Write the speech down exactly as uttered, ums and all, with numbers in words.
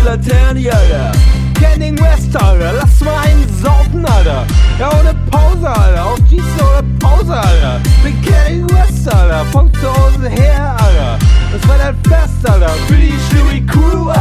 Laternen, Alter. Canning West, Alter, lass mal einen saufen, Alter. Ja, ohne Pause, Alter, auf Dienste oder Pause, Alter. Bin Canning West, Alter, von zu Hause her, Alter. Das war dein Fest, Alter, für die Stewie Crew,